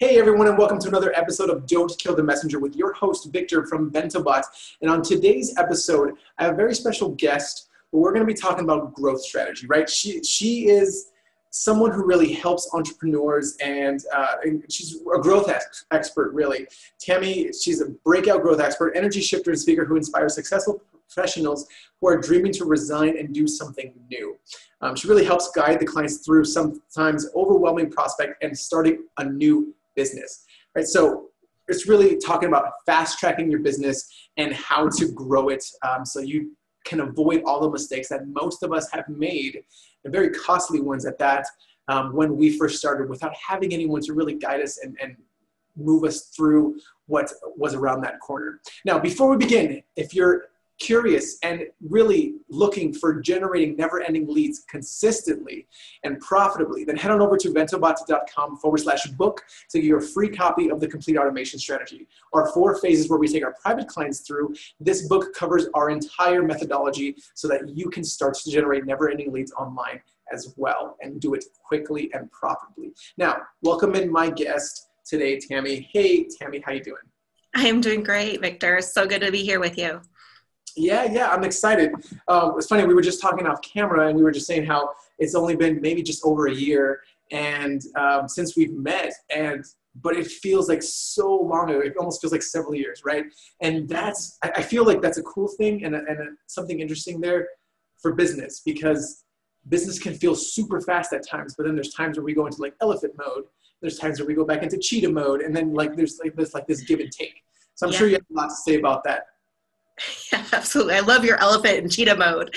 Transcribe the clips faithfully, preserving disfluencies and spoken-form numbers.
Hey everyone, and welcome to another episode of Don't Kill the Messenger with your host, Victor from BentoBot. And on today's episode, I have a very special guest, but we're going to be talking about growth strategy, right? She, she is someone who really helps entrepreneurs, and, uh, and she's a growth ex- expert, really. Tammy, she's a breakout growth expert, energy shifter, and speaker who inspires successful professionals who are dreaming to resign and do something new. Um, she really helps guide the clients through sometimes overwhelming prospect and starting a new business, right? So it's really talking about fast tracking your business and how to grow it, um, so you can avoid all the mistakes that most of us have made, and very costly ones at that, um, when we first started without having anyone to really guide us and, and move us through what was around that corner. Now, before we begin, if you're curious and really looking for generating never-ending leads consistently and profitably, then head on over to bentobot.com forward slash book to get your free copy of the Complete Automation Strategy. Our four phases where we take our private clients through. This book covers our entire methodology so that you can start to generate never-ending leads online as well and do it quickly and profitably. Now, welcome in my guest today, Tammy. Hey, Tammy, how you doing? I am doing great, Victor. So good to be here with you. Yeah, yeah, I'm excited. Um, it's funny, we were just talking off camera and we were just saying how it's only been maybe just over a year and um, since we've met, and but it feels like so long ago. It almost feels like several years, right? And that's, I, I feel like that's a cool thing and, a, and a, something interesting there for business, because business can feel super fast at times, but then there's times where we go into like elephant mode. There's times where we go back into cheetah mode, and then like there's like this like this give and take. So I'm yeah. sure you have a lot to say about that. Yeah, absolutely. I love your elephant and cheetah mode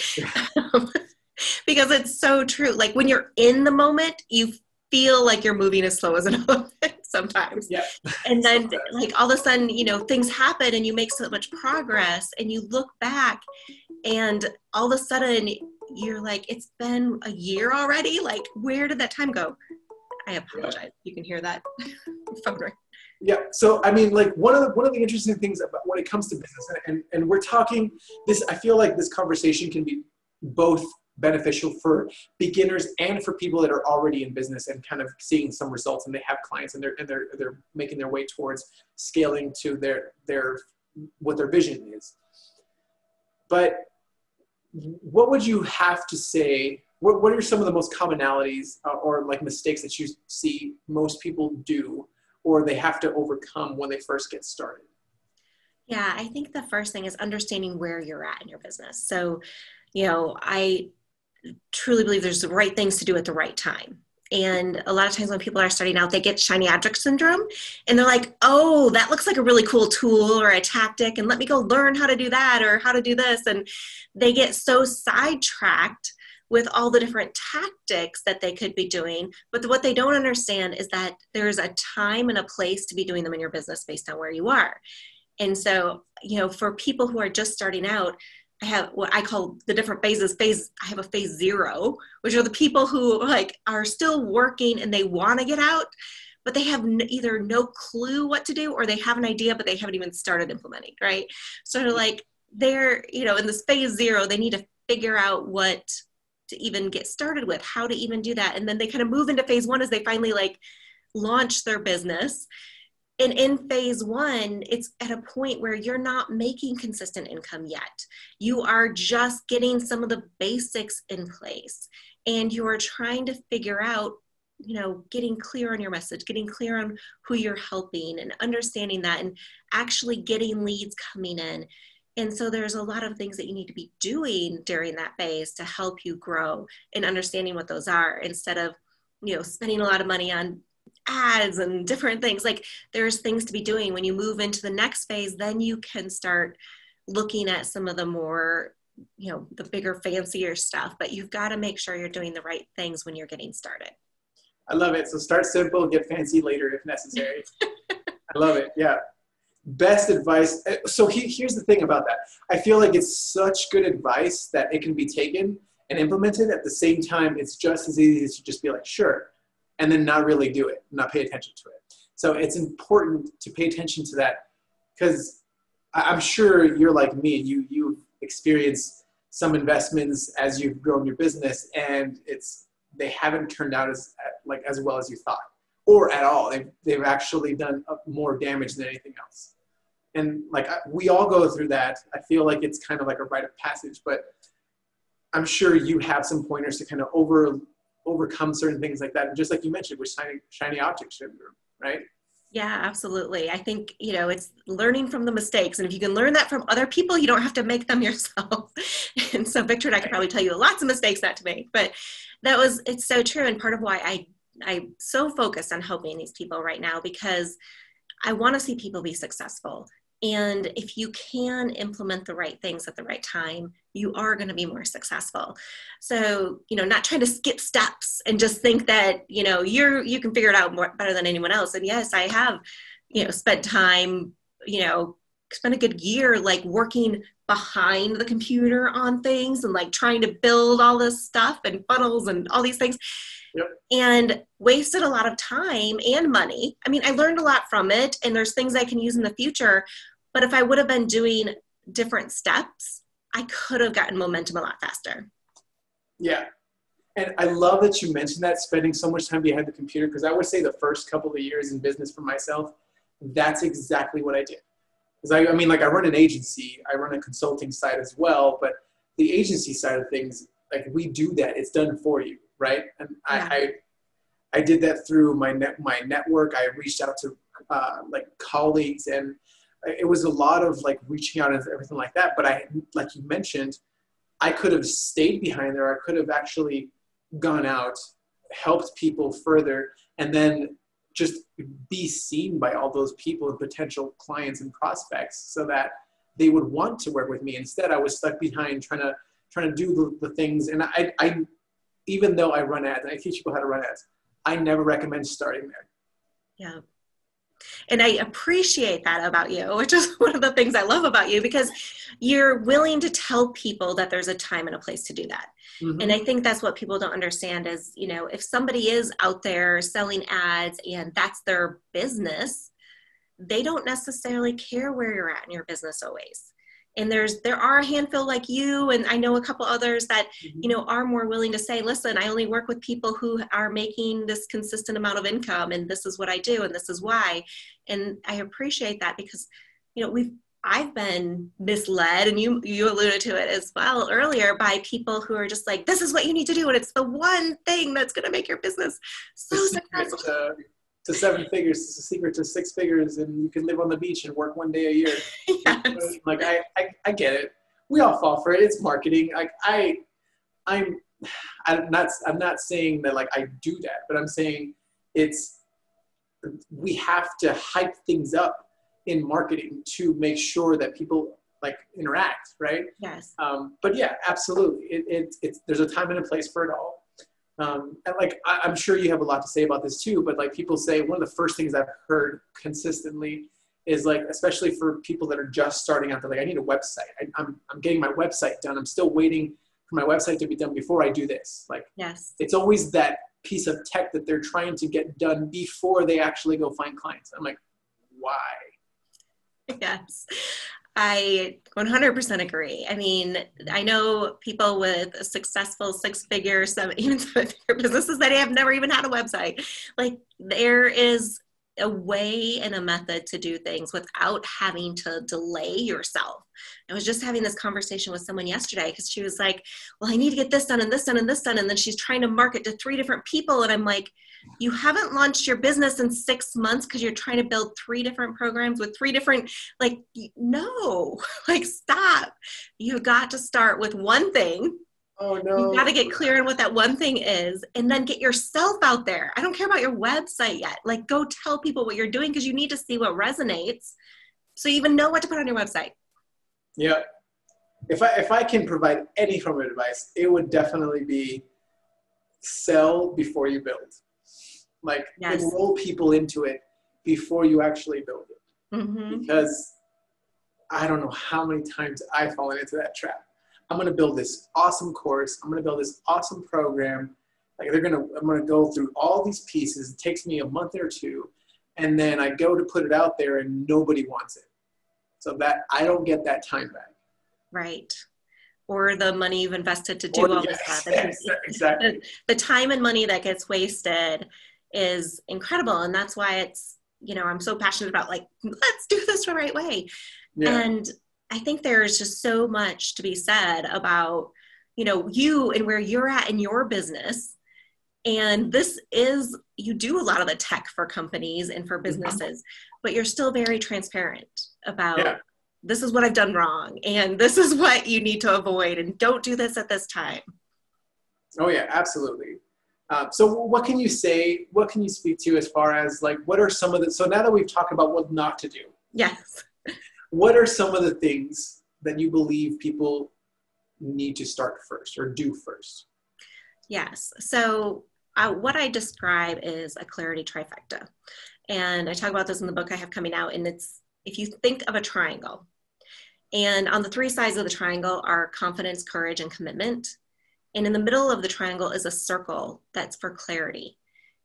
because it's so true. Like when you're in the moment, you feel like you're moving as slow as an elephant sometimes. Yeah. And then like all of a sudden, you know, things happen and you make so much progress and you look back and all of a sudden you're like, it's been a year already. Like, where did that time go? I apologize. Yeah. You can hear that phone ring. Yeah. So, I mean, like one of the, one of the interesting things about when it comes to business, and, and we're talking this, I feel like this conversation can be both beneficial for beginners and for people that are already in business and kind of seeing some results, and they have clients and they're, and they're, they're making their way towards scaling to their, their, what their vision is. But what would you have to say? What, what are some of the most commonalities uh, or like mistakes that you see most people do, or they have to overcome when they first get started? Yeah, I think the first thing is understanding where you're at in your business. So, you know, I truly believe there's the right things to do at the right time. And a lot of times when people are starting out, they get shiny object syndrome and they're like, oh, that looks like a really cool tool or a tactic, and let me go learn how to do that or how to do this. And they get so sidetracked with all the different tactics that they could be doing. But what they don't understand is that there's a time and a place to be doing them in your business based on where you are. And so, you know, for people who are just starting out, I have what I call the different phases. Phase, I have a phase zero, which are the people who like are still working and they want to get out, but they have n- either no clue what to do or they have an idea, but they haven't even started implementing, right? So like they're, you know, in this phase zero, they need to figure out what to even get started with, how to even do that. And then they kind of move into phase one as they finally like launch their business. And in phase one, it's at a point where you're not making consistent income yet. You are just getting some of the basics in place and you are trying to figure out, you know, getting clear on your message, getting clear on who you're helping and understanding that and actually getting leads coming in. And so there's a lot of things that you need to be doing during that phase to help you grow and understanding what those are instead of, you know, spending a lot of money on ads and different things. Like there's things to be doing. When you move into the next phase, then you can start looking at some of the more, you know, the bigger, fancier stuff, but you've got to make sure you're doing the right things when you're getting started. I love it. So start simple, get fancy later if necessary. I love it. Yeah. Best advice. So he, here's the thing about that. I feel like it's such good advice that it can be taken and implemented. At the same time, it's just as easy as to just be like, sure, and then not really do it, not pay attention to it. So it's important to pay attention to that, because I'm sure you're like me. You, you've experienced some investments as you've grown your business, and it's they haven't turned out as like as well as you thought. or at all. They've, they've actually done more damage than anything else. And like, we all go through that. I feel like it's kind of like a rite of passage, but I'm sure you have some pointers to kind of over, overcome certain things like that. And just like you mentioned with shiny, shiny object syndrome, right? Yeah, absolutely. I think, you know, it's learning from the mistakes. And if you can learn that from other people, you don't have to make them yourself. And so Victor and I could probably tell you lots of mistakes not to make, but that was, it's so true. And part of why I, I'm so focused on helping these people right now, because I want to see people be successful. And if you can implement the right things at the right time, you are going to be more successful. So, you know, not trying to skip steps and just think that, you know, you're, you can figure it out more better than anyone else. And yes, I have, you know, spent time, you know, spent a good year, like working behind the computer on things and like trying to build all this stuff and funnels and all these things. Yep. And wasted a lot of time and money. I mean, I learned a lot from it and there's things I can use in the future, but if I would have been doing different steps, I could have gotten momentum a lot faster. Yeah. And I love that you mentioned that, spending so much time behind the computer, because I would say the first couple of years in business for myself, that's exactly what I did. Because I, I mean, like I run an agency, I run a consulting side as well, but the agency side of things, like we do that, it's done for you. Right. And yeah. I, I, I did that through my net, my network. I reached out to uh, like colleagues, and it was a lot of like reaching out and everything like that. But I, like you mentioned, I could have stayed behind there. I could have actually gone out, helped people further, and then just be seen by all those people and potential clients and prospects so that they would want to work with me. Instead, I was stuck behind trying to, trying to do the, the things. And I, I, even though I run ads and I teach people how to run ads, I never recommend starting there. Yeah. And I appreciate that about you, which is one of the things I love about you, because you're willing to tell people that there's a time and a place to do that. Mm-hmm. And I think that's what people don't understand is, you know, if somebody is out there selling ads and that's their business, they don't necessarily care where you're at in your business always. And there's, there are a handful like you, and I know a couple others that, mm-hmm. you know, are more willing to say, listen, I only work with people who are making this consistent amount of income, and this is what I do, and this is why. And I appreciate that because, you know, we've, I've been misled, and you, you alluded to it as well earlier, by people who are just like, this is what you need to do. And it's the one thing that's going to make your business so successful. To, to seven figures, it's a secret to six figures, and you can live on the beach and work one day a year. Yes. Like I, I, I get it. We all fall for it. It's marketing. Like I, I'm, I'm not, I'm not saying that like I do that, but I'm saying it's, we have to hype things up in marketing to make sure that people like interact, right? Yes. Um, but yeah, absolutely. It, it, it's, there's a time and a place for it all. Um, and like, I, I'm sure you have a lot to say about this too, but like people say, one of the first things I've heard consistently is like, especially for people that are just starting out, they're like, I need a website. I, I'm, I'm getting my website done. I'm still waiting for my website to be done before I do this. Like, yes, it's always that piece of tech that they're trying to get done before they actually go find clients. I'm like, why? Yes. I one hundred percent agree. I mean, I know people with a successful six-figure, seven, even seven-figure businesses that have never even had a website. Like, there is a way and a method to do things without having to delay yourself. I was just having this conversation with someone yesterday because she was like, well, I need to get this done and this done and this done. And then she's trying to market to three different people. And I'm like, you haven't launched your business in six months because you're trying to build three different programs with three different, like, no, like, stop. You got to start with one thing. Oh, no. You got to get clear on what that one thing is and then get yourself out there. I don't care about your website yet. Like, go tell people what you're doing because you need to see what resonates so you even know what to put on your website. Yeah. If I, if I can provide any form of advice, it would definitely be sell before you build. Like, yes. Enroll people into it before you actually build it. Mm-hmm. Because I don't know how many times I've fallen into that trap. I'm going to build this awesome course. I'm going to build this awesome program. Like, they're going to, I'm going to go through all these pieces. It takes me a month or two. And then I go to put it out there and nobody wants it. So that I don't get that time back. Right. Or the money you've invested to do or, all yes, this stuff. Yes, exactly. The, the time and money that gets wasted is incredible. And that's why it's, you know, I'm so passionate about like, let's do this the right way. Yeah. And I think there's just so much to be said about, you know, you and where you're at in your business. And this is, you do a lot of the tech for companies and for businesses, but you're still very transparent about yeah. this is what I've done wrong. And this is what you need to avoid. And don't do this at this time. Oh yeah, absolutely. Um, so what can you say, what can you speak to as far as like, what are some of the, so now that we've talked about what not to do. Yes. What are some of the things that you believe people need to start first or do first? Yes. So uh, what I describe is a clarity trifecta. And I talk about this in the book I have coming out. And it's, if you think of a triangle, and on the three sides of the triangle are confidence, courage, and commitment. And in the middle of the triangle is a circle that's for clarity.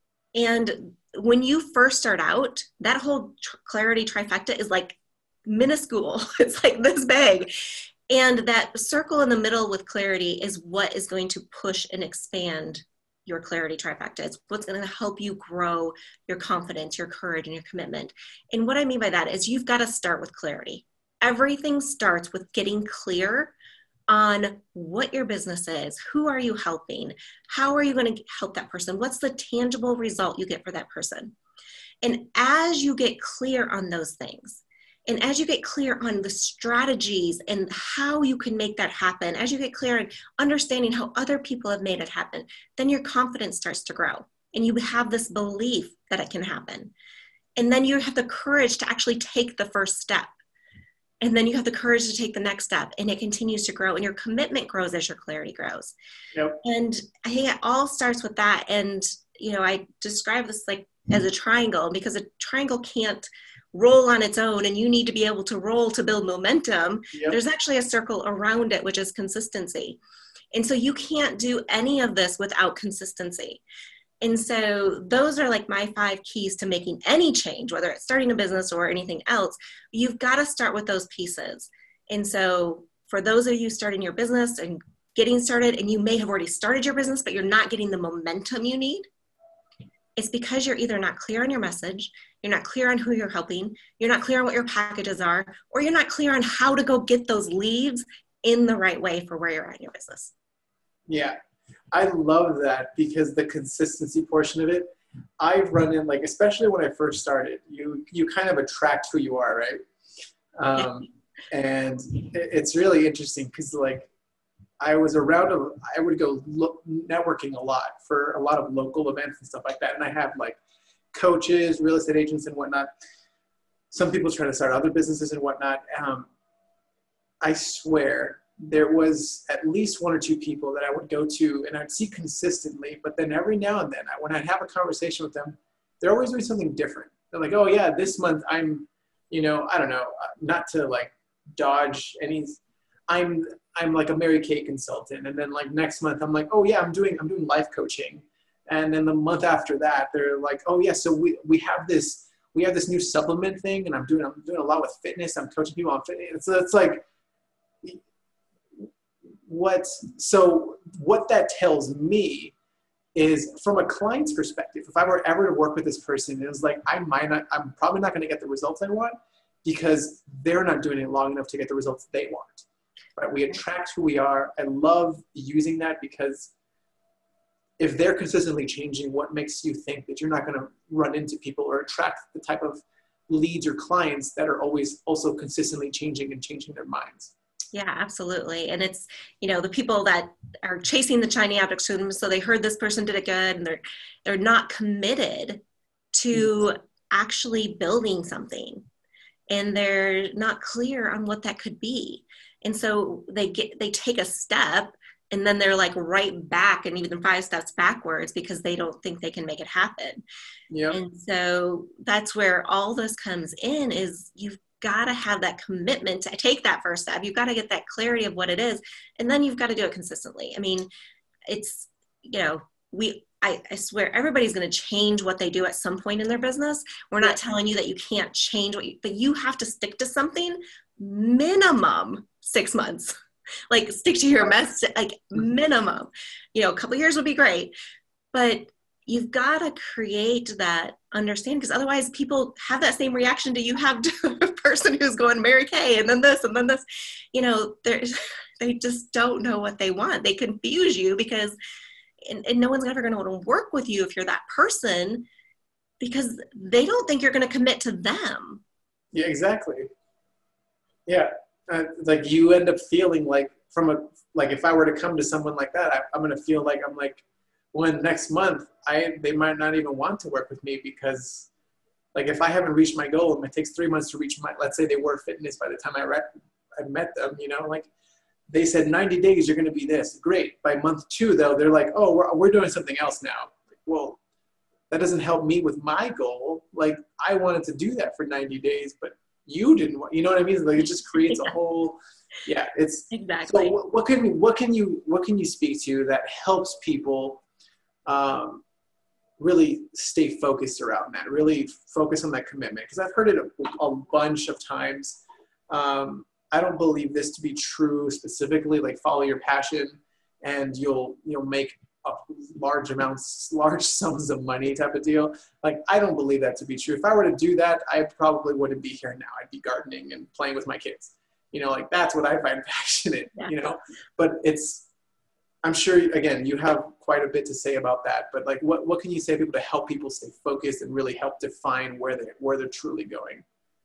And when you first start out, that whole tr- clarity trifecta is like minuscule. It's like this big. And that circle in the middle with clarity is what is going to push and expand your clarity trifecta. It's what's going to help you grow your confidence, your courage, and your commitment. And what I mean by that is you've got to start with clarity. Everything starts with getting clear on what your business is, who are you helping, how are you going to help that person, what's the tangible result you get for that person. And as you get clear on those things, and as you get clear on the strategies and how you can make that happen, as you get clear on understanding how other people have made it happen, then your confidence starts to grow. And you have this belief that it can happen. And then you have the courage to actually take the first step. And then you have the courage to take the next step, and it continues to grow, and your commitment grows as your clarity grows. Yep. And I think it all starts with that. And, you know, I describe this like as a triangle, because a triangle can't roll on its own, and you need to be able to roll to build momentum. Yep. There's actually a circle around it, which is consistency. And so you can't do any of this without consistency. And so those are like my five keys to making any change, whether it's starting a business or anything else. You've got to start with those pieces. And so for those of you starting your business and getting started, and you may have already started your business, but you're not getting the momentum you need, it's because you're either not clear on your message, you're not clear on who you're helping, you're not clear on what your packages are, or you're not clear on how to go get those leads in the right way for where you're at in your business. Yeah. I love that, because the consistency portion of it, I've run in, like, especially when I first started, you, you kind of attract who you are, right? Um, and it's really interesting because, like, I was around, a, I would go look, networking a lot for a lot of local events and stuff like that. And I have like coaches, real estate agents and whatnot. Some people try to start other businesses and whatnot. Um, I swear, there was at least one or two people that I would go to and I'd see consistently, but then every now and then I, when I'd have a conversation with them, they're always doing something different. They're like, oh yeah, this month I'm, you know, I don't know, not to like dodge any, I'm, I'm like a Mary Kay consultant. And then like next month I'm like, oh yeah, I'm doing, I'm doing life coaching. And then the month after that, they're like, oh yeah, so we, we have this, we have this new supplement thing and I'm doing, I'm doing a lot with fitness. I'm coaching people on fitness. So it's like, what, so what that tells me is from a client's perspective, if I were ever to work with this person, it was like, I might not, I'm probably not going to get the results I want because they're not doing it long enough to get the results they want. Right? We attract who we are. I love using that because if they're consistently changing, what makes you think that you're not going to run into people or attract the type of leads or clients that are always also consistently changing and changing their minds? Yeah, absolutely. And it's, you know, the people that are chasing the shiny object syndrome. So they heard this person did it good and they're, they're not committed to actually building something, and they're not clear on what that could be. And so they get, they take a step and then they're like right back and even five steps backwards because they don't think they can make it happen. Yeah. And so that's where all this comes in, is you've got to have that commitment to take that first step. You've got to get that clarity of what it is. And then you've got to do it consistently. I mean, it's, you know, we, I, I swear everybody's going to change what they do at some point in their business. We're not telling you that you can't change what you, but you have to stick to something minimum six months, like stick to your message, like minimum, you know, a couple of years would be great, but you've got to create that understanding, because otherwise people have that same reaction to you have to a person who's going Mary Kay and then this and then this. You know, they just don't know what they want. They confuse you because, and, and no one's ever going to want to work with you if you're that person, because they don't think you're going to commit to them. Yeah, exactly. Yeah. Uh, like you end up feeling like from a, like if I were to come to someone like that, I, I'm going to feel like I'm like, when next month I, they might not even want to work with me because like if I haven't reached my goal and it takes three months to reach my, let's say they were fitness by the time I, read, I met them, you know, like they said ninety days, you're going to be this. Great. By month two though, they're like, oh, we're, we're doing something else now. Like, well, that doesn't help me with my goal. Like I wanted to do that for ninety days, but you didn't want, you know what I mean? Like it just creates a whole, yeah, it's exactly. So what, what can, what can you, what can you speak to that helps people um, really stay focused around that, really focus on that commitment? Because I've heard it a, a bunch of times. Um, I don't believe this to be true specifically, like follow your passion and you'll, you'll make a large amounts, large sums of money type of deal. Like, I don't believe that to be true. If I were to do that, I probably wouldn't be here now. I'd be gardening and playing with my kids. You know, like that's what I find passionate, yeah. you know, but it's, I'm sure, again, you have quite a bit to say about that, but like, what, what can you say to people to help people stay focused and really help define where they where they're truly going?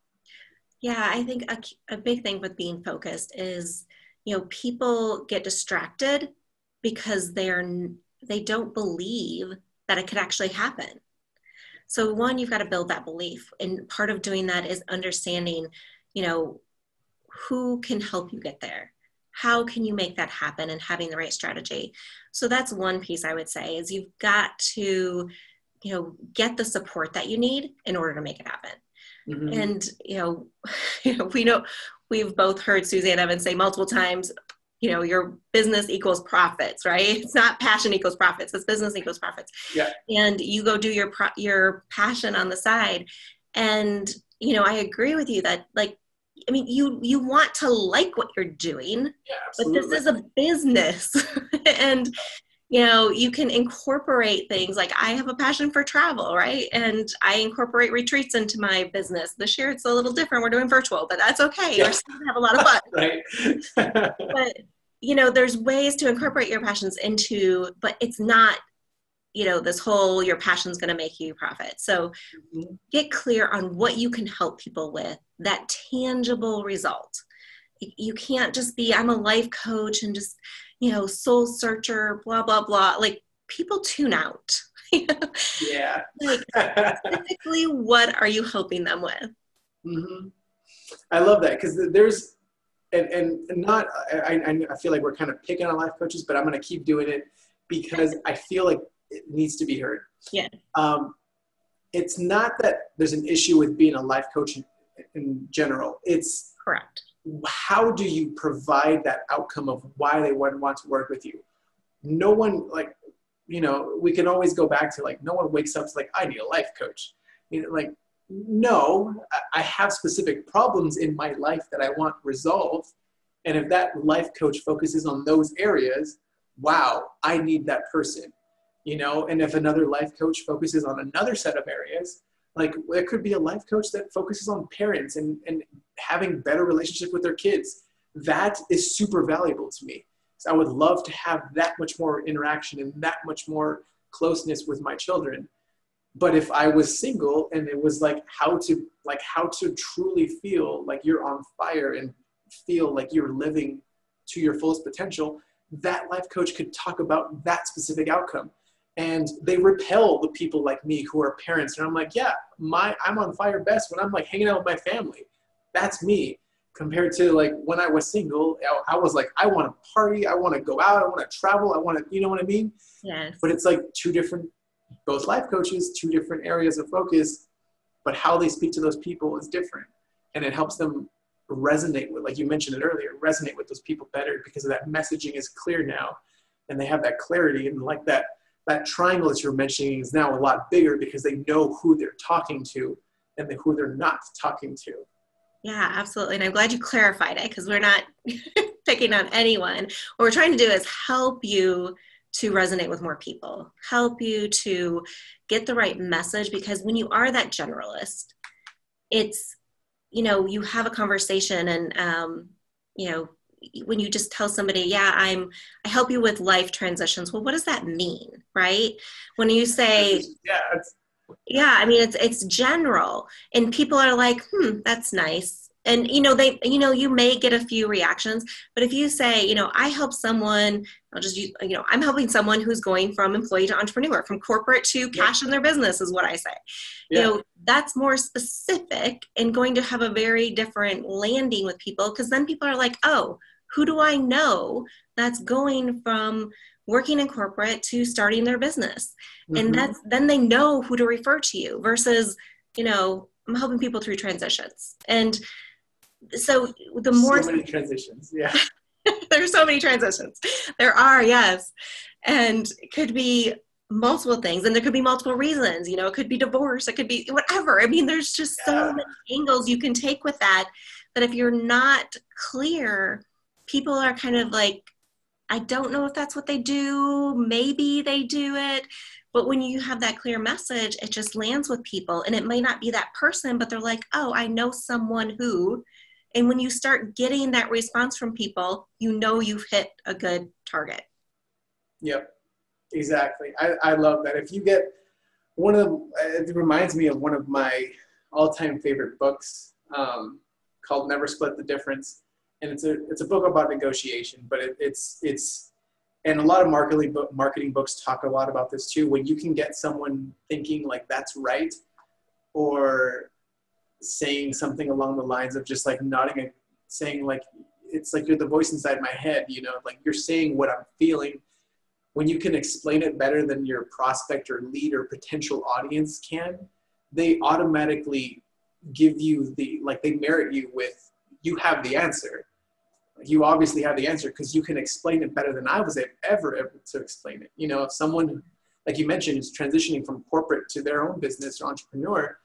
Yeah, I think a, a big thing with being focused is, you know, people get distracted because they're, they don't believe that it could actually happen. So one, you've got to build that belief. And part of doing that is understanding, you know, who can help you get there? How can you make that happen, and having the right strategy? So that's one piece I would say is you've got to, you know, get the support that you need in order to make it happen. Mm-hmm. And, you know, you know, we know, we've both heard Suzanne Evans say multiple times, you know, your business equals profits, right? It's not passion equals profits. It's business equals profits. Yeah. And you go do your, pro- your passion on the side. And, you know, I agree with you that, like, I mean, you, you want to like what you're doing, yeah, but this is a business. And, you know, you can incorporate things like I have a passion for travel, right? And I incorporate retreats into my business. This year it's a little different. We're doing virtual, but that's okay. Yeah. We're still gonna have a lot of fun. Right. But, you know, there's ways to incorporate your passions into, but it's not, you know, this whole, your passion's going to make you profit. So mm-hmm. get clear on what you can help people with, that tangible result. You can't just be, I'm a life coach and just, you know, soul searcher, blah, blah, blah. Like, people tune out. Yeah. Like, specifically, what are you helping them with? Mm-hmm. I love that, because there's, and, and not, I, I feel like we're kind of picking on life coaches, but I'm going to keep doing it because I feel like it needs to be heard. Yeah. Um, it's not that there's an issue with being a life coach in, in general. It's correct. How do you provide that outcome of why they would want to work with you? No one, like, you know, we can always go back to, like, no one wakes up to, like, I need a life coach. You know, like, no, I have specific problems in my life that I want resolved. And if that life coach focuses on those areas, wow, I need that person. You know, and if another life coach focuses on another set of areas, like there could be a life coach that focuses on parents and, and having better relationships with their kids. That is super valuable to me. So I would love to have that much more interaction and that much more closeness with my children. But if I was single and it was like how to, like how to truly feel like you're on fire and feel like you're living to your fullest potential, that life coach could talk about that specific outcome. And they repel the people like me who are parents. And I'm like, yeah, my I'm on fire best when I'm like hanging out with my family. That's me. Compared to like when I was single, I was like, I want to party. I want to go out. I want to travel. I want to, you know what I mean? Yes. But it's like two different, both life coaches, two different areas of focus, but how they speak to those people is different. And it helps them resonate with, like you mentioned it earlier, resonate with those people better because of that messaging is clear now. And they have that clarity, and like that, that triangle that you're mentioning is now a lot bigger because they know who they're talking to and who they're not talking to. Yeah, absolutely. And I'm glad you clarified it, because we're not picking on anyone. What we're trying to do is help you to resonate with more people, help you to get the right message. Because when you are that generalist, it's, you know, you have a conversation and, um, you know, when you just tell somebody, yeah, I'm, I help you with life transitions. Well, what does that mean? Right? When you say, yeah, it's, yeah, I mean, it's, it's general, and people are like, hmm, that's nice. And, you know, they, you know, you may get a few reactions, but if you say, you know, I help someone, I'll just use, you know, I'm helping someone who's going from employee to entrepreneur, from corporate to cash in their business is what I say. yeah. You know, that's more specific and going to have a very different landing with people, because then people are like, oh, who do I know that's going from working in corporate to starting their business? Mm-hmm. And that's, then they know who to refer to you versus, you know, I'm helping people through transitions. And so the more so many transitions, yeah. There's so many transitions. There are, yes. And it could be multiple things, and there could be multiple reasons. You know, it could be divorce, it could be whatever. I mean, there's just yeah. so many angles you can take with that, that if you're not clear, people are kind of like, I don't know if that's what they do. Maybe they do it. But when you have that clear message, it just lands with people. And it may not be that person, but they're like, oh, I know someone who. And when you start getting that response from people, you know you've hit a good target. Yep, exactly. I, I love that. If you get one of the, it reminds me of one of my all-time favorite books um, called Never Split the Difference. And it's a it's a book about negotiation, but it, it's, it's and a lot of marketing, book, marketing books talk a lot about this too. When you can get someone thinking like that's right, or saying something along the lines of just like nodding and saying like, it's like you're the voice inside my head, you know, like you're saying what I'm feeling. When you can explain it better than your prospect or lead or potential audience can, they automatically give you the, like they merit you with, you have the answer. You obviously have the answer because you can explain it better than I was ever able to explain it. You know, if someone, like you mentioned, is transitioning from corporate to their own business or entrepreneur,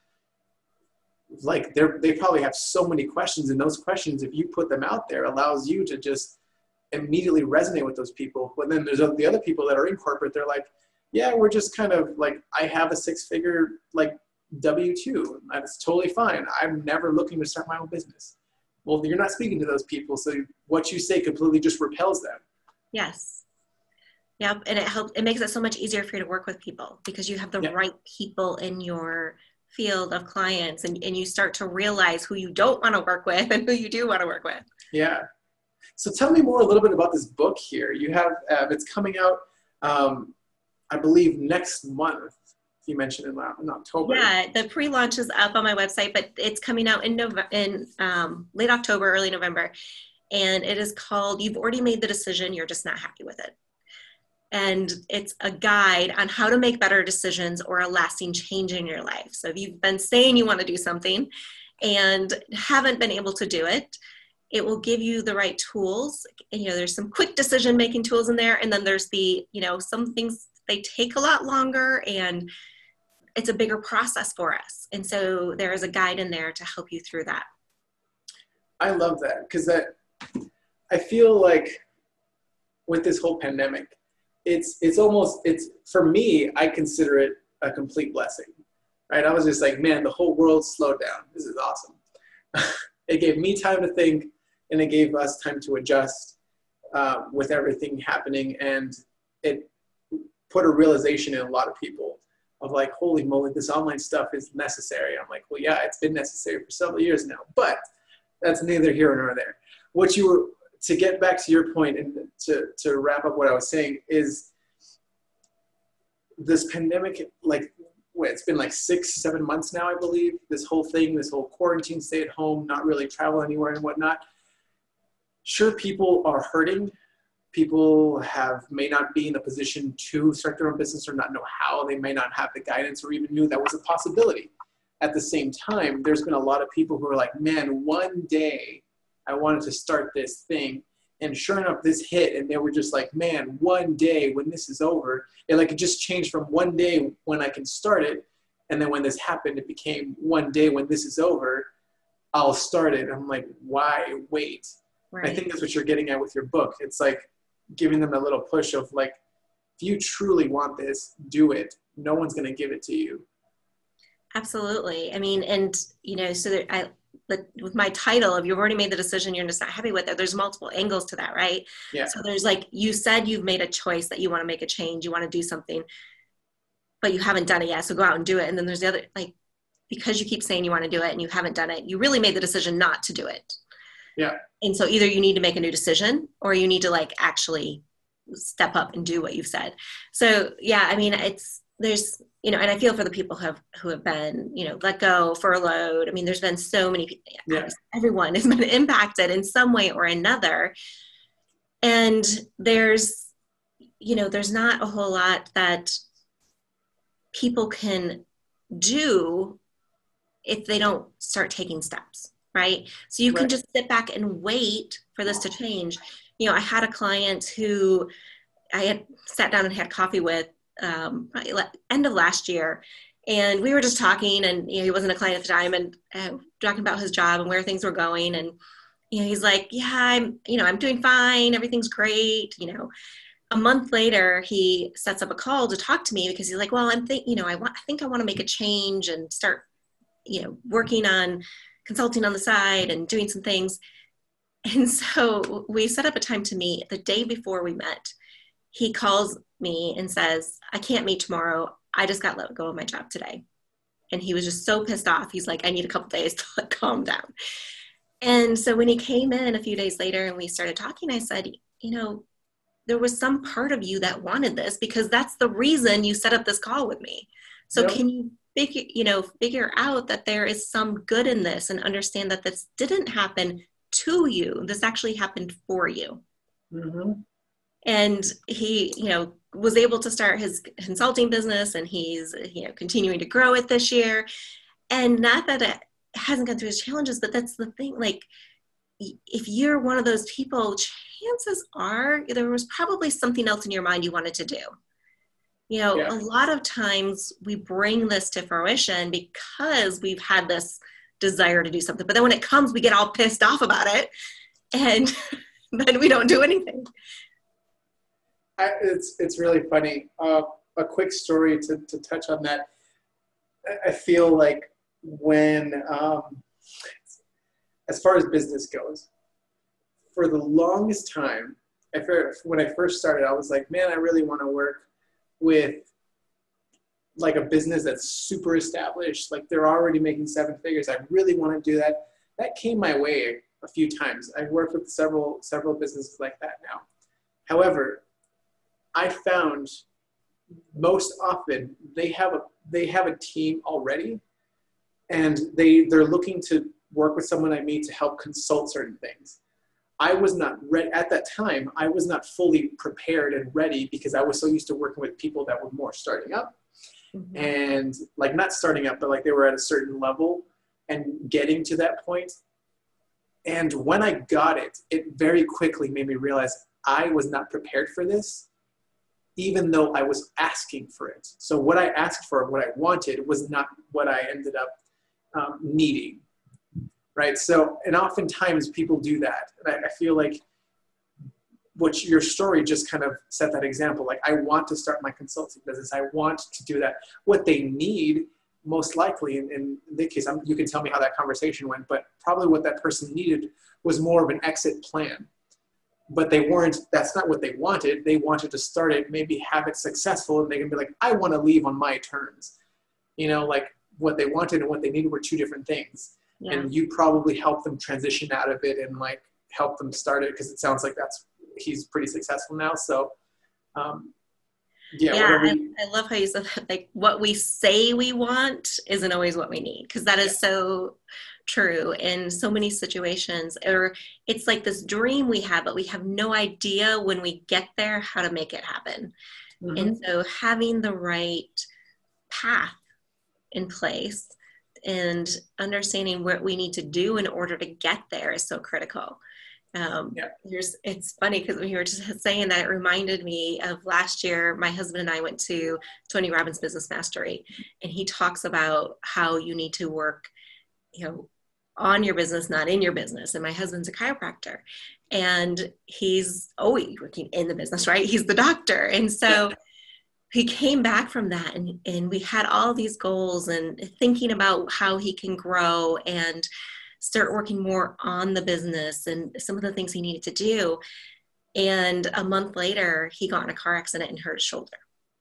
like they're, they probably have so many questions, and those questions, if you put them out there, allows you to just immediately resonate with those people. But then there's the other people that are in corporate, they're like, yeah, we're just kind of like, I have a six figure like W two. That's totally fine. I'm never looking to start my own business. Well, you're not speaking to those people. So what you say completely just repels them. Yes. Yep. And it helps, it makes it so much easier for you to work with people because you have the yep. right people in your field of clients, and, and you start to realize who you don't want to work with and who you do want to work with. Yeah. So tell me more a little bit about this book here. You have, uh, it's coming out, um, I believe next month. You mentioned in, in October. Yeah, the pre-launch is up on my website, but it's coming out in November, in um, late October, early November. And it is called, You've Already Made the Decision, You're Just Not Happy with It. And it's a guide on how to make better decisions or a lasting change in your life. So if you've been saying you want to do something and haven't been able to do it, it will give you the right tools. And, you know, there's some quick decision-making tools in there. And then there's the, you know, some things, they take a lot longer and it's a bigger process for us. And so there is a guide in there to help you through that. I love that, because that, I feel like with this whole pandemic, it's, it's almost, it's, for me, I consider it a complete blessing, right? I was just like, man, the whole world slowed down. This is awesome. It gave me time to think, and it gave us time to adjust uh, with everything happening. And it put a realization in a lot of people of like, holy moly, this online stuff is necessary. I'm like, well, yeah, it's been necessary for several years now, but that's neither here nor there. What you were, to get back to your point and to, to wrap up what I was saying, is this pandemic, like, what, it's been like six, seven months now, I believe, this whole thing, this whole quarantine, stay at home, not really travel anywhere and whatnot. Sure, people are hurting. People have may not be in a position to start their own business or not know how. They may not have the guidance or even knew that was a possibility. At the same time, there's been a lot of people who are like, man, one day I wanted to start this thing. And sure enough, this hit. And they were just like, man, one day when this is over, and like it just changed from one day when I can start it. And then when this happened, it became one day when this is over, I'll start it. I'm like, why wait? Right. I think that's what you're getting at with your book. It's like giving them a little push of like, if you truly want this, do it. No one's going to give it to you. Absolutely. I mean, and, you know, so there, I, but with my title of you've already made the decision, you're just not happy with it, there's multiple angles to that, right? Yeah. So there's like, you said you've made a choice that you want to make a change, you want to do something, but you haven't done it yet. So go out and do it. And then there's the other, like, because you keep saying you want to do it and you haven't done it, you really made the decision not to do it. Yeah. And so either you need to make a new decision or you need to like actually step up and do what you've said. So yeah, I mean, it's, there's, you know, and I feel for the people who have, who have been, you know, let go, furloughed. I mean, there's been so many people, yeah. everyone has been impacted in some way or another. And there's, you know, there's not a whole lot that people can do if they don't start taking steps, right? So you right. can just sit back and wait for this to change. You know, I had a client who I had sat down and had coffee with um, end of last year. And we were just talking, and, you know, he wasn't a client at the time, and uh, talking about his job and where things were going. And, you know, he's like, yeah, I'm, you know, I'm doing fine. Everything's great. You know, a month later, he sets up a call to talk to me because he's like, well, I'm think, you know, I want, I think I want to make a change and start, you know, working on consulting on the side and doing some things. And so we set up a time to meet. The day before we met, he calls me and says, I can't meet tomorrow. I just got let go of my job today. And he was just so pissed off. He's like, I need a couple days to like, calm down. And so when he came in a few days later and we started talking, I said, you know, there was some part of you that wanted this because that's the reason you set up this call with me. So yep. Can you figure, you know, figure out that there is some good in this and understand that this didn't happen to you. This actually happened for you. Mm-hmm. And he, you know, was able to start his consulting business, and he's, you know, continuing to grow it this year. And not that it hasn't gone through his challenges, but that's the thing. Like, if you're one of those people, chances are there was probably something else in your mind you wanted to do. You know, yeah. A lot of times we bring this to fruition because we've had this desire to do something, but then when it comes, we get all pissed off about it, and then we don't do anything. I, it's it's really funny. Uh, a quick story to, to touch on that. I feel like when, um, as far as business goes, for the longest time, I feel, when I first started, I was like, man, I really want to work with like a business that's super established. Like they're already making seven figures. I really want to do that. That came my way a few times. I've worked with several several businesses like that now. However, I found most often they have a they have a team already, and they they're looking to work with someone I meet to help consult certain things. I was not ready at that time. I was not fully prepared and ready because I was so used to working with people that were more starting up, mm-hmm. and like not starting up, but like they were at a certain level and getting to that point. And when I got it, it very quickly made me realize I was not prepared for this, even though I was asking for it. So what I asked for, what I wanted, was not what I ended up um, needing, right? So, and oftentimes people do that. And I, I feel like what your story just kind of set that example. Like, I want to start my consulting business. I want to do that. What they need, most likely, in, in this case, I'm, you can tell me how that conversation went, but probably what that person needed was more of an exit plan. But they weren't, that's not what they wanted. They wanted to start it, maybe have it successful, and they can be like, I want to leave on my terms. You know, like what they wanted and what they needed were two different things. Yeah. And you probably helped them transition out of it and like help them start it, because it sounds like that's, he's pretty successful now. So, um, yeah. Yeah, I, you, I love how you said that. Like, what we say we want isn't always what we need, because that is yeah. so true in so many situations. Or it's like this dream we have, but we have no idea when we get there how to make it happen. Mm-hmm. And so having the right path in place and understanding what we need to do in order to get there is so critical. Um, yeah. There's, it's funny because when you were just saying that, it reminded me of last year. My husband and I went to Tony Robbins Business Mastery, and he talks about how you need to work, you know, on your business, not in your business. And my husband's a chiropractor, and he's always working in the business, right? He's the doctor. And so he came back from that, and, and we had all these goals and thinking about how he can grow and start working more on the business and some of the things he needed to do. And a month later, he got in a car accident and hurt his shoulder.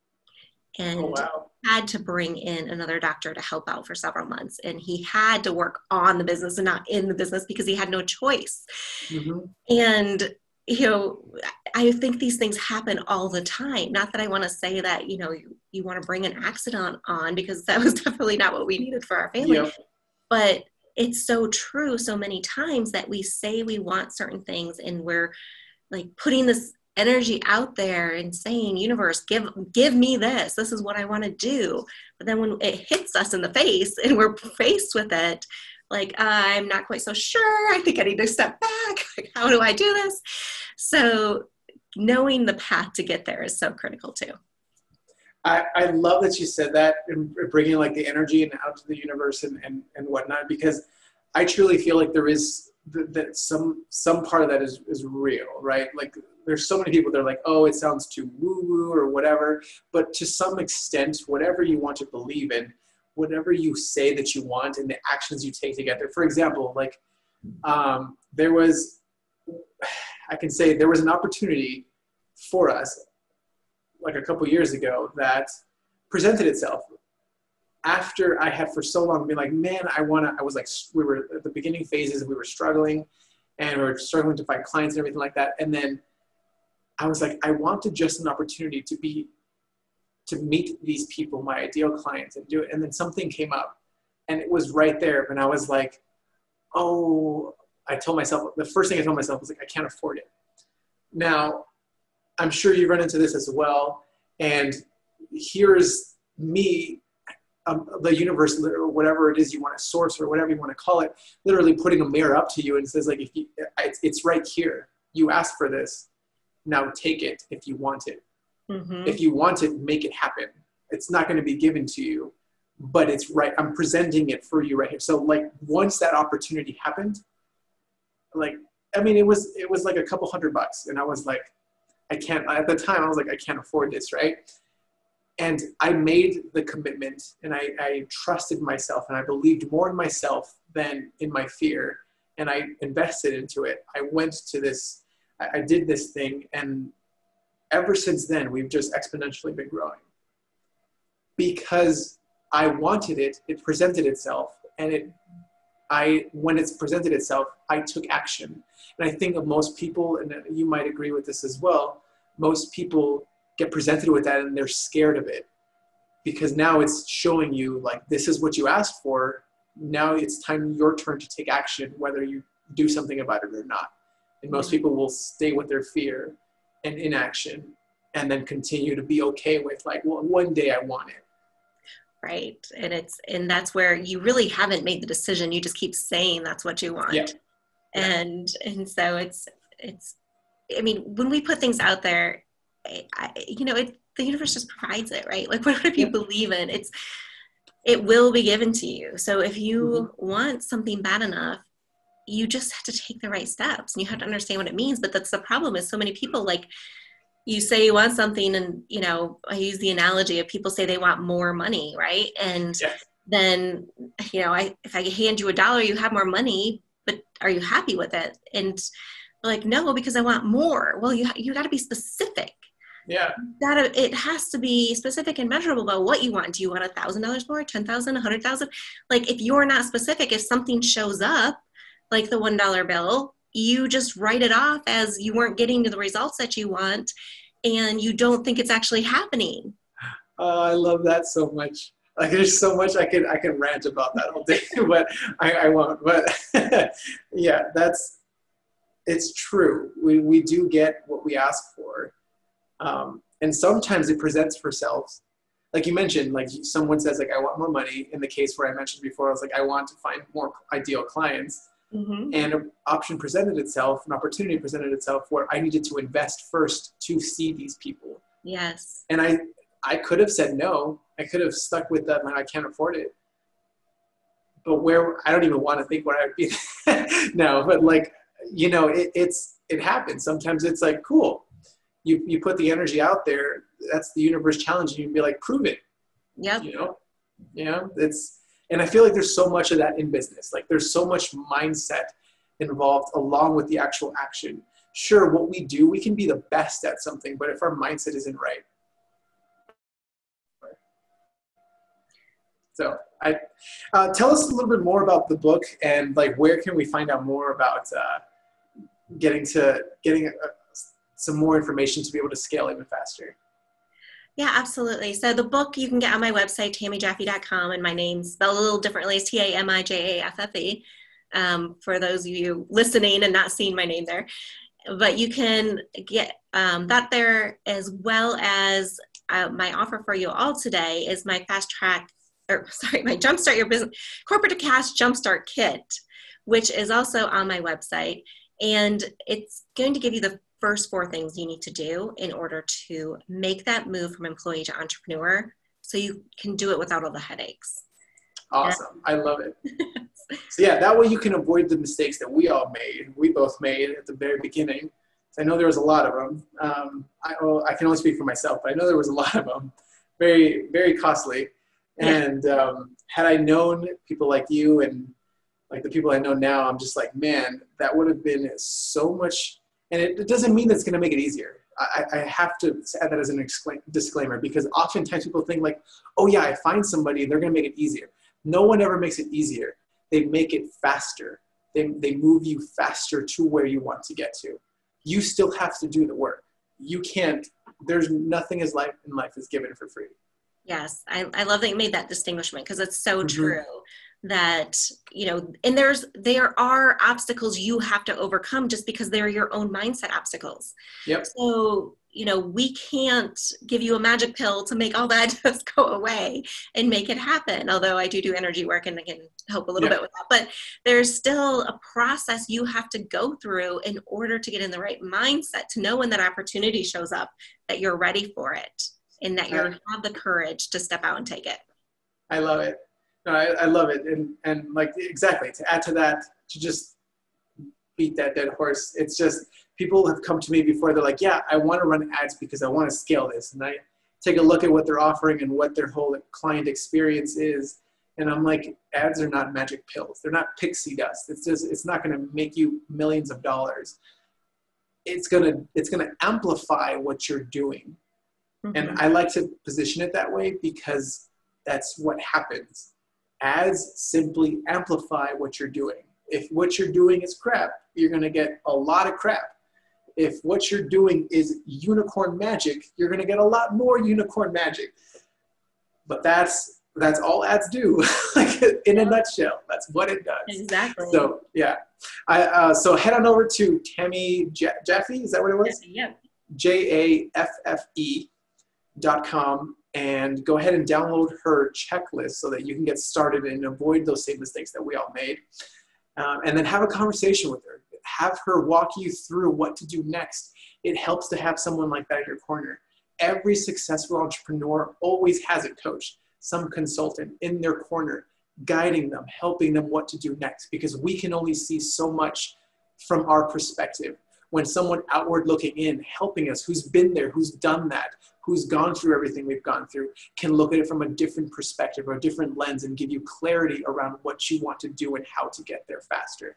And Oh, wow. had to bring in another doctor to help out for several months. And he had to work on the business and not in the business because he had no choice. Mm-hmm. And, you know, I think these things happen all the time. Not that I want to say that, you know, you, you want to bring an accident on, because that was definitely not what we needed for our family. Yep. But it's so true so many times that we say we want certain things, and we're like putting this energy out there and saying, universe, give give me this. This is what I want to do. But then when it hits us in the face and we're faced with it, like, uh, I'm not quite so sure. I think I need to step back. Like, how do I do this? So knowing the path to get there is so critical too. I, I love that you said that, and bringing like the energy and out to the universe and, and, and whatnot, because I truly feel like there is that, that some some part of that is, is real, right? Like there's so many people that are like, oh, it sounds too woo-woo or whatever. But to some extent, whatever you want to believe in, whatever you say that you want and the actions you take to get there. For example, like um, there was, I can say there was an opportunity for us like a couple years ago that presented itself after I had for so long been like, man, I want to, I was like, we were at the beginning phases, we were struggling and we were struggling to find clients and everything like that. And then I was like, I wanted just an opportunity to be, to meet these people, my ideal clients, and do it. And then something came up and it was right there. And I was like, oh, I told myself, the first thing I told myself was like, I can't afford it. Now, I'm sure you run into this as well. And here's me, um, the universe, or whatever it is you want to source or whatever you want to call it, literally putting a mirror up to you and says like, if you, it's, it's right here. You asked for this. Now take it if you want it. Mm-hmm. If you want it, make it happen. It's not going to be given to you, but it's right. I'm presenting it for you right here. So like once that opportunity happened, like, I mean, it was, it was like a couple hundred bucks. And I was like, I can't, at the time I was like, I can't afford this. Right. And I made the commitment and I, I trusted myself and I believed more in myself than in my fear. And I invested into it. I went to this, I, I did this thing. And ever since then, we've just exponentially been growing because I wanted it. It presented itself and it, I, when it's presented itself, I took action. And I think of most people, and you might agree with this as well, most people get presented with that and they're scared of it because now it's showing you like, this is what you asked for. Now it's time, your turn to take action, whether you do something about it or not. And most people will stay with their fear and inaction and then continue to be okay with like, well, one day I want it. Right. And it's, and that's where you really haven't made the decision. You just keep saying that's what you want. Yeah. And, and so it's, it's, I mean, when we put things out there, I, you know, it, the universe just provides it, right? Like whatever you yeah. believe in, it's, it will be given to you. So if you mm-hmm. want something bad enough, you just have to take the right steps and you have to understand what it means. But that's the problem is so many people, like you say you want something and, you know, I use the analogy of people say they want more money, right? And yes. then, you know, I, if I hand you a dollar, you have more money, but are you happy with it? And like, no, because I want more. Well, you, you got to be specific. Yeah. That it has to be specific and measurable about what you want. Do you want a thousand dollars more, ten thousand, a hundred thousand? Like if you're not specific, if something shows up, like the one dollar bill, you just write it off as you weren't getting to the results that you want and you don't think it's actually happening. Oh, I love that so much. Like there's so much I could I could rant about that all day, but I, I won't. But yeah, that's it's true. We we do get what we ask for. Um, and sometimes it presents for selves. Like you mentioned, like someone says like, I want more money. In the case where I mentioned before, I was like, I want to find more ideal clients. Mm-hmm. And an option presented itself, an opportunity presented itself where I needed to invest first to see these people. Yes. And I, I could have said no. I could have stuck with that, man, I can't afford it. But where, I don't even want to think where I'd be now, but like, you know, it, it's, it happens. Sometimes it's like, cool. you, you put the energy out there, that's the universe challenging you and be like, prove it. Yep. You know, you know, it's, and I feel like there's so much of that in business. Like there's so much mindset involved along with the actual action. Sure, what we do, we can be the best at something, but if our mindset isn't right. So I, uh, tell us a little bit more about the book and like, where can we find out more about uh, getting to getting uh, some more information to be able to scale even faster? Yeah, absolutely. So the book you can get on my website, tammy jaffe dot com, and my name's spelled a little differently. It's T A M I J A F F E, um, for those of you listening and not seeing my name there. But you can get um, that there, as well as uh, my offer for you all today is my fast track, or sorry, my Jumpstart Your Business Corporate to Cash Jumpstart Kit, which is also on my website. And it's going to give you the first four things you need to do in order to make that move from employee to entrepreneur, so you can do it without all the headaches. Awesome. I love it. So yeah, that way you can avoid the mistakes that we all made, we both made at the very beginning. I know there was a lot of them. Um, I, well, I can only speak for myself, but I know there was a lot of them. Very, very costly. And um, had I known people like you and like the people I know now, I'm just like, man, that would have been so much. And it, it doesn't mean that it's going to make it easier. I, I have to add that as an disclaimer, because oftentimes people think like, oh yeah, I find somebody, they're going to make it easier. No one ever makes it easier. They make it faster. They, they move you faster to where you want to get to. You still have to do the work. You can't, there's nothing as life in life is given for free. Yes. I, I love that you made that distinguishment, because it's so Mm-hmm. true that, you know, and there's, there are obstacles you have to overcome just because they're your own mindset obstacles. Yep. So, you know, we can't give you a magic pill to make all that just go away and make it happen. Although I do do energy work and I can help a little Yeah. bit with that, but there's still a process you have to go through in order to get in the right mindset to know when that opportunity shows up, that you're ready for it and that you have the courage to step out and take it. I love it. No, I, I love it. And, and like, exactly, to add to that, to just beat that dead horse. It's just, people have come to me before. They're like, yeah, I want to run ads because I want to scale this. And I take a look at what they're offering and what their whole client experience is. And I'm like, ads are not magic pills. They're not pixie dust. It's just, it's not going to make you millions of dollars. It's going to, it's going to amplify what you're doing. Mm-hmm. And I like to position it that way because that's what happens. Ads simply amplify what you're doing. If what you're doing is crap, you're going to get a lot of crap. If what you're doing is unicorn magic, you're going to get a lot more unicorn magic. But that's that's all ads do. Like in a nutshell, that's what it does. Exactly. So yeah, I uh, so head on over to Tammy Jaffe. Is that what it was? Yeah. J A F F E dot com. And go ahead and download her checklist so that you can get started and avoid those same mistakes that we all made. Um, and then have a conversation with her. Have her walk you through what to do next. It helps to have someone like that in your corner. Every successful entrepreneur always has a coach, some consultant in their corner, guiding them, helping them what to do next, because we can only see so much from our perspective. When someone outward looking in, helping us, who's been there, who's done that, who's gone through everything we've gone through, can look at it from a different perspective or a different lens and give you clarity around what you want to do and how to get there faster.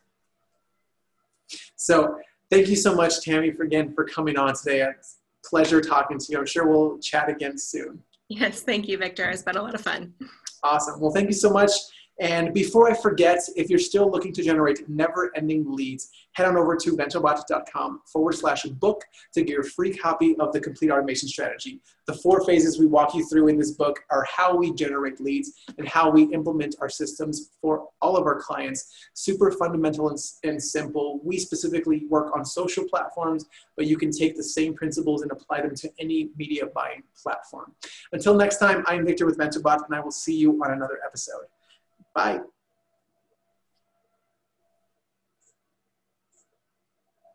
So thank you so much, Tammy, for again, for coming on today. It's a pleasure talking to you. I'm sure we'll chat again soon. Yes, thank you, Victor. It's been a lot of fun. Awesome. Well, thank you so much. And before I forget, if you're still looking to generate never-ending leads, head on over to bentobot.com forward slash book to get your free copy of the Complete Automation Strategy. The four phases we walk you through in this book are how we generate leads and how we implement our systems for all of our clients. Super fundamental and, and simple. We specifically work on social platforms, but you can take the same principles and apply them to any media buying platform. Until next time, I'm Victor with Bentobot, and I will see you on another episode. Bye.